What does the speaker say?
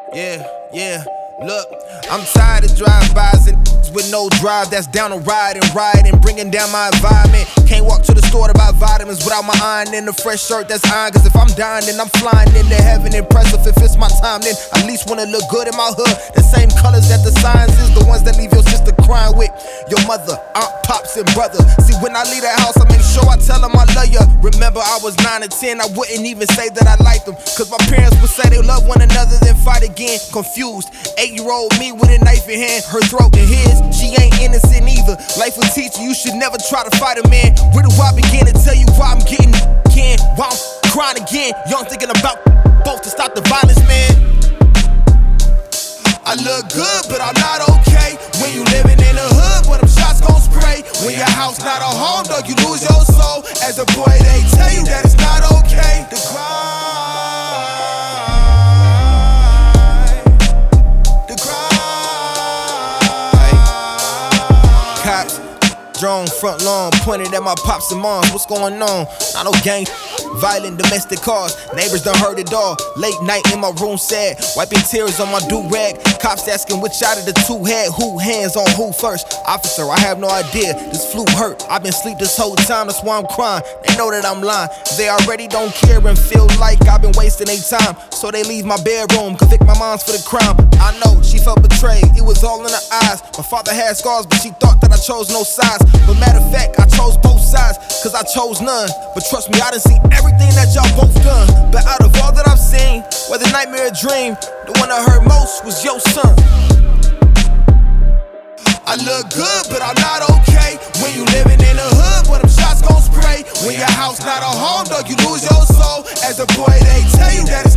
Yeah, look, I'm tired of drive-bys and with no drive that's down to ride and bringing down my environment. Can't walk to the store to buy vitamins without my iron in a fresh shirt that's iron. Cause if I'm dying, then I'm flying into heaven. Impressive if it's my time, then I at least wanna look good in my hood. The same colors that the signs is, the ones that leave your sister crying with your mother, aunt, pops, and brother. See, when I leave the house, I make sure I tell them I love ya. Remember, I was 9 or 10, I wouldn't even say that I liked them. Cause my parents would say they love one another, then fight again. Confused, 8-year-old me with a knife in hand, her throat in his. She ain't innocent either. Life will teach you, you should never try to fight a man. Where do I begin to tell you why I'm getting again? Why I'm crying again? Young thinking about both to stop the violence, man. I look good, but I'm not okay. When you living in the hood, where them shots gon' spray. When your house not a home, dog, you lose your soul. As a boy, they tell you that it's not okay. The cops, drone, front lawn, pointed at my pops and moms. What's going on? Not no gang, violent domestic cars. Neighbors done heard it all. Late night in my room sad, wiping tears on my do-rag. Cops asking which out of the two had who, hands on who first. Officer, I have no idea, this flu hurt. I've been asleep this whole time, that's why I'm crying. They know that I'm lying, they already don't care and feel like I've been wasting their time. So they leave my bedroom, convict my moms for the crime. I know, she felt betrayed, it was all in her eyes. My father had scars, but she thought that I chose no sides. But matter of fact, I chose both sides, cause I chose none. But trust me, I done seen everything that y'all both done. But out of all that I've seen, whether nightmare or dream, the one I heard most was your son. I look good, but I'm not okay. When you living in the hood, where them shots gon' spray. When your house not a home, dog, you lose your soul. As a boy, they tell you that